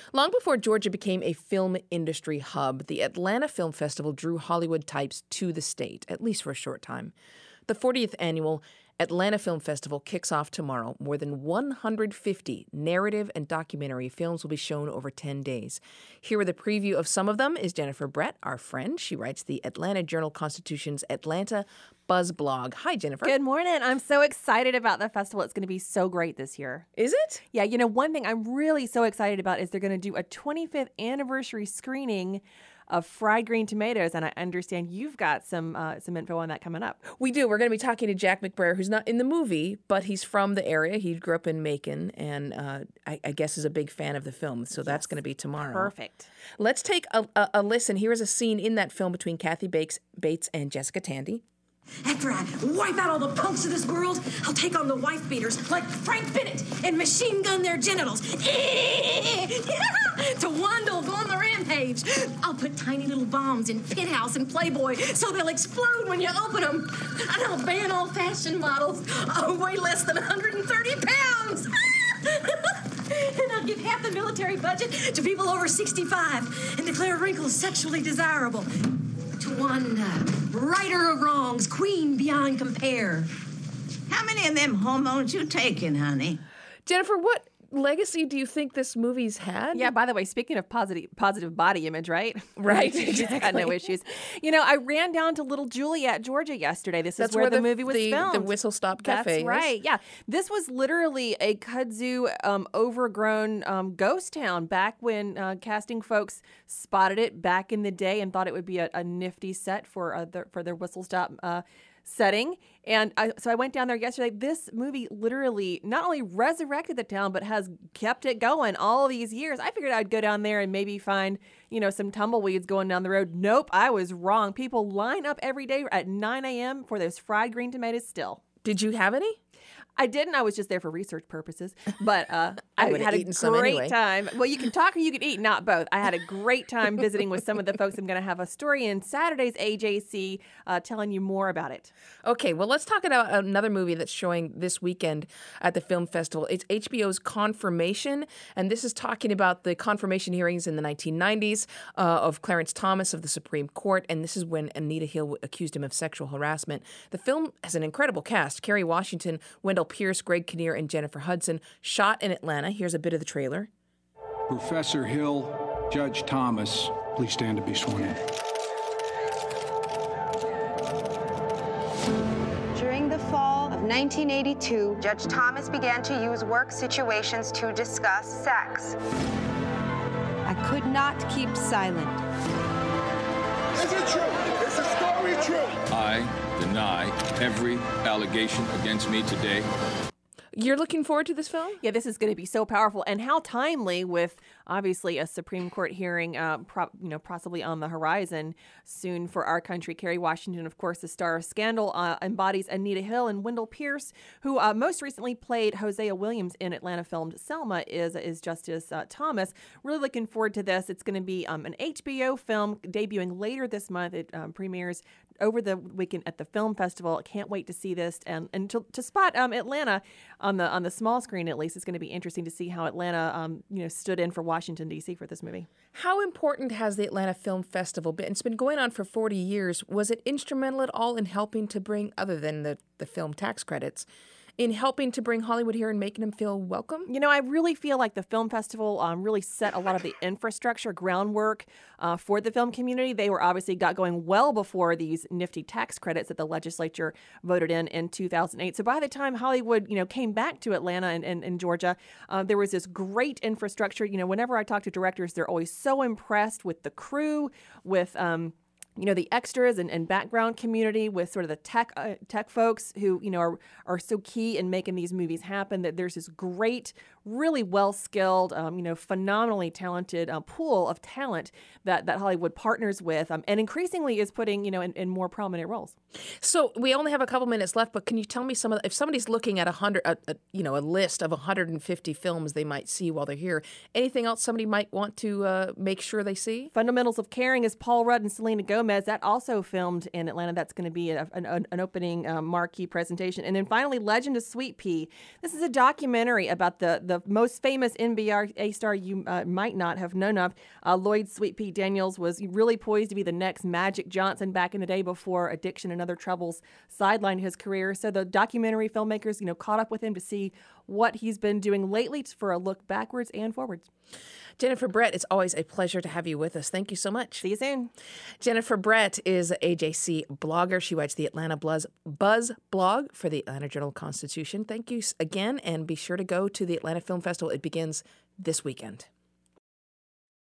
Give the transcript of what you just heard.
Long before Georgia became a film industry hub, the Atlanta Film Festival drew Hollywood types to the state, at least for a short time. The 40th annual Atlanta Film Festival kicks off tomorrow. More than 150 narrative and documentary films will be shown over 10 days. Here with a preview of some of them is Jennifer Brett, our friend. She writes the Atlanta Journal-Constitution's Atlanta Buzz blog. Hi, Jennifer. Good morning. I'm so excited about the festival. It's going to be so great this year. Is it? Yeah, one thing I'm really so excited about is they're going to do a 25th anniversary screening of Fried Green Tomatoes, and I understand you've got some info on that coming up. We do. We're going to be talking to Jack McBrayer, who's not in the movie, but he's from the area. He grew up in Macon, and I guess is a big fan of the film, so that's going to be tomorrow. Perfect. Let's take a listen. Here is a scene in that film between Kathy Bates and Jessica Tandy. After I wipe out all the punks of this world, I'll take on the wife beaters like Frank Bennett and machine gun their genitals. To Wanda, go on the rampage. I'll put tiny little bombs in Pit House and Playboy so they'll explode when you open them. And I'll ban all fashion models weigh less than 130 pounds. And I'll give half the military budget to people over 65 and declare wrinkles sexually desirable. Wanda, righter of wrongs, queen beyond compare. How many of them hormones you taking, honey? Jennifer, what legacy do you think this movie's had? Yeah, by the way, speaking of positive body image, right? Right, She's got no issues. I ran down to Little Juliet, Georgia yesterday. That's where the movie was filmed. The Whistle Stop Cafe. That's right, yeah. This was literally a kudzu overgrown ghost town back when casting folks spotted it back in the day and thought it would be a nifty set for their Whistle Stop setting. And so I went down there yesterday. This movie literally not only resurrected the town, but has kept it going all these years. I figured I'd go down there and maybe find, some tumbleweeds going down the road. Nope, I was wrong. People line up every day at 9 a.m. for those fried green tomatoes still. Did you have any? I didn't. I was just there for research purposes. But I had a great time. Well, you can talk or you can eat, not both. I had a great time visiting with some of the folks. I'm going to have a story in Saturday's AJC telling you more about it. Okay, well, let's talk about another movie that's showing this weekend at the film festival. It's HBO's Confirmation, and this is talking about the confirmation hearings in the 1990s of Clarence Thomas of the Supreme Court, and this is when Anita Hill accused him of sexual harassment. The film has an incredible cast. Kerry Washington, Wendell Pierce, Greg Kinnear, and Jennifer Hudson, shot in Atlanta. Here's a bit of the trailer. Professor Hill, Judge Thomas, please stand to be sworn in. During the fall of 1982, Judge Thomas began to use work situations to discuss sex. I could not keep silent. Is it true? Is the story true? I deny every allegation against me today. You're looking forward to this film? Yeah, this is going to be so powerful, and how timely with obviously a Supreme Court hearing, possibly on the horizon soon for our country. Kerry Washington, of course, the star of Scandal, embodies Anita Hill, and Wendell Pierce, who most recently played Hosea Williams in Atlanta-filmed Selma, is Justice Thomas. Really looking forward to this. It's going to be an HBO film debuting later this month. It premieres over the weekend at the film festival. Can't wait to see this and to spot Atlanta on the small screen. At least it's going to be interesting to see how Atlanta stood in for Washington D.C. for this movie. How important has the Atlanta Film Festival been? It's been going on for 40 years. Was it instrumental at all in helping to bring, other than the film tax credits, in helping to bring Hollywood here and making them feel welcome? I really feel like the film festival really set a lot of the infrastructure groundwork for the film community. They were obviously got going well before these nifty tax credits that the legislature voted in 2008. So by the time Hollywood, came back to Atlanta and Georgia, there was this great infrastructure. Whenever I talk to directors, they're always so impressed with the crew, with the extras and background community, with sort of the tech folks who, are so key in making these movies happen, that there's this great, really well-skilled, phenomenally talented pool of talent that Hollywood partners with and increasingly is putting, in more prominent roles. So we only have a couple minutes left, but can you tell me if somebody's looking at a list of 150 films they might see while they're here, anything else somebody might want to make sure they see? Fundamentals of Caring is Paul Rudd and Selena Gomez. That also filmed in Atlanta. That's going to be an opening marquee presentation. And then finally, Legend of Sweet Pea. This is a documentary about the the most famous NBA star you might not have known of, Lloyd Sweet Pea Daniels, was really poised to be the next Magic Johnson back in the day before addiction and other troubles sidelined his career. So the documentary filmmakers, caught up with him to see what he's been doing lately for a look backwards and forwards. Jennifer Brett, it's always a pleasure to have you with us. Thank you so much. See you soon. Jennifer Brett is an AJC blogger. She writes the Atlanta Buzz blog for the Atlanta Journal-Constitution. Thank you again, and be sure to go to the Atlanta Film Festival. It begins this weekend.